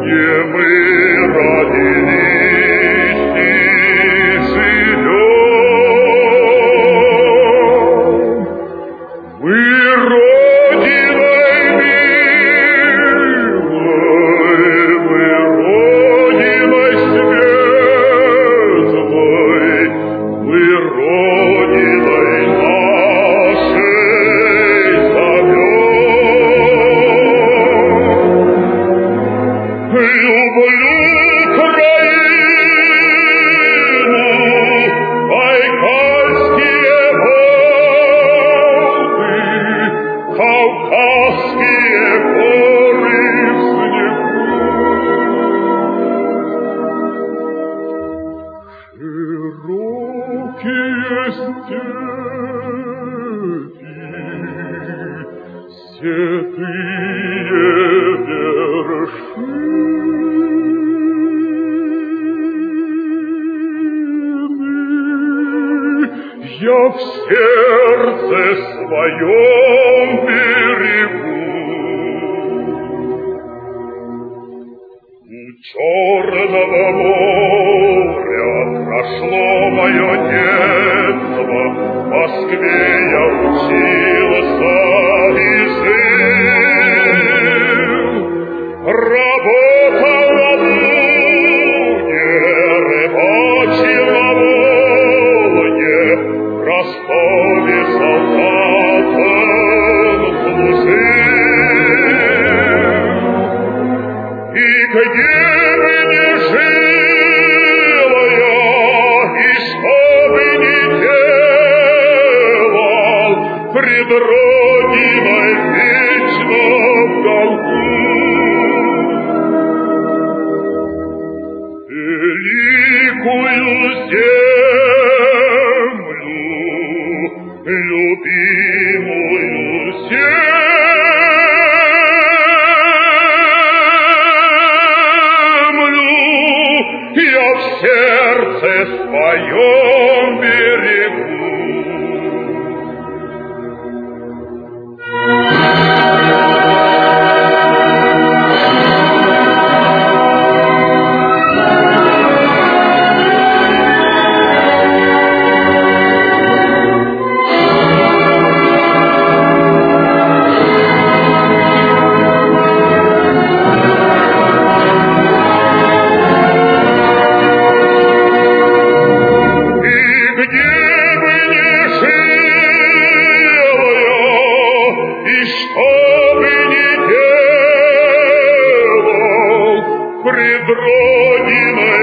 где мы родились и живем. Мы родиной милой, мы родиной светлой, мы родиной нашей зовем. Люблю Украину, Байкальские воды, Кавказские горы в снегу. Широкие степи, седые вершины, я в сердце своем берегу. У Черного моря прошло мое детство, в Москве я учился и жил, работал на Буне, рыбачил на Волге, в Ростове солдатом служил. И где бы ни жил я, и что бы ни делал, пред Родиной вечно в долгу. Великую землю, любимую землю, я в сердце своем берегу. Пред Родиной